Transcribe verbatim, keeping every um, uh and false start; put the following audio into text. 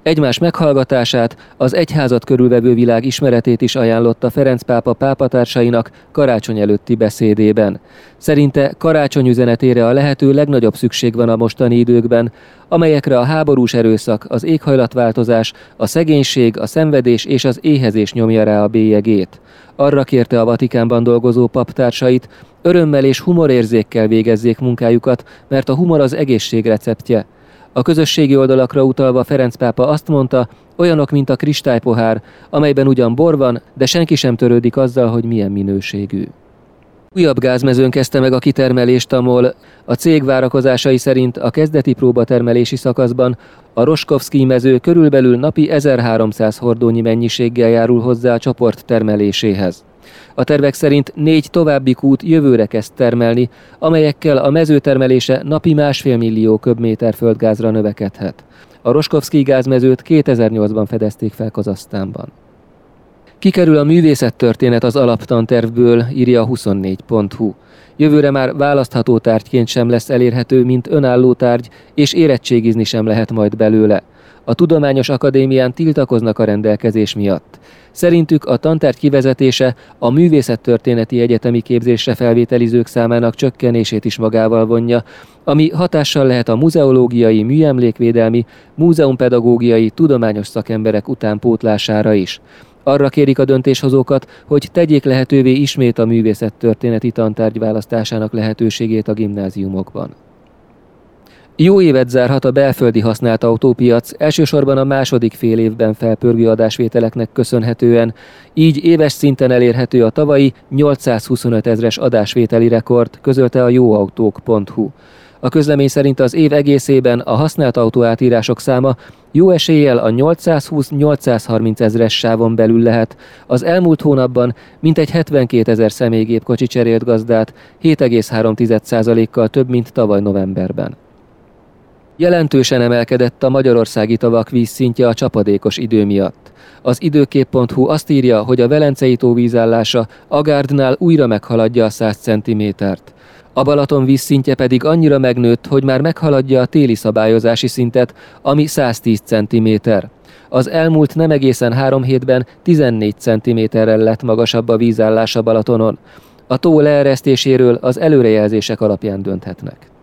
Egymás meghallgatását, az egyházat körülvevő világ ismeretét is ajánlotta Ferenc pápa pápatársainak karácsony előtti beszédében. Szerinte karácsony üzenetére a lehető legnagyobb szükség van a mostani időkben, amelyekre a háborús erőszak, az éghajlatváltozás, a szegénység, a szenvedés és az éhezés nyomja rá a bélyegét. Arra kérte a Vatikánban dolgozó paptársait, örömmel és humorérzékkel végezzék munkájukat, mert a humor az egészség receptje. A közösségi oldalakra utalva Ferenc pápa azt mondta, olyanok, mint a kristálypohár, amelyben ugyan bor van, de senki sem törődik azzal, hogy milyen minőségű. Újabb gázmezőn kezdte meg a kitermelést a MOL. A cég várakozásai szerint a kezdeti próbatermelési szakaszban a Roskovszkij mező körülbelül napi ezerháromszáz hordónyi mennyiséggel járul hozzá a csoport termeléséhez. A tervek szerint négy további kút jövőre kezd termelni, amelyekkel a mező termelése napi másfél millió köbméter földgázra növekedhet. A Roskovszkij gázmezőt kétezer-nyolcban fedezték fel Kazahsztánban. Kikerül a művészettörténet az alaptantervből, írja a huszonnégy pont hu. Jövőre már választható tárgyként sem lesz elérhető, mint önálló tárgy, és érettségizni sem lehet majd belőle. A Tudományos Akadémián tiltakoznak a rendelkezés miatt. Szerintük a tantárgy kivezetése a művészettörténeti egyetemi képzésre felvételizők számának csökkenését is magával vonja, ami hatással lehet a muzeológiai, műemlékvédelmi, múzeumpedagógiai, tudományos szakemberek utánpótlására is. Arra kérik a döntéshozókat, hogy tegyék lehetővé ismét a művészettörténeti tantárgy választásának lehetőségét a gimnáziumokban. Jó évet zárhat a belföldi használt autópiac, elsősorban a második fél évben felpörgő adásvételeknek köszönhetően, így éves szinten elérhető a tavalyi nyolcszázhuszonöt ezres adásvételi rekord, közölte a jóautók pont hu. A közlemény szerint az év egészében a használt autóátírások száma jó eséllyel a nyolcszázhúsz-nyolcszázharminc ezres sávon belül lehet. Az elmúlt hónapban mintegy hetvenkétezer személygépkocsi cserélt gazdát, hét egész három százalékkal több, mint tavaly novemberben. Jelentősen emelkedett a magyarországi tavak vízszintje a csapadékos idő miatt. Az időkép pont hu azt írja, hogy a Velencei tó vízállása Agárdnál újra meghaladja a száz centimétert. A Balaton vízszintje pedig annyira megnőtt, hogy már meghaladja a téli szabályozási szintet, ami száztíz centiméter. Az elmúlt nem egészen három hétben tizennégy centiméterrel lett magasabb a vízállás a Balatonon. A tó leeresztéséről az előrejelzések alapján dönthetnek.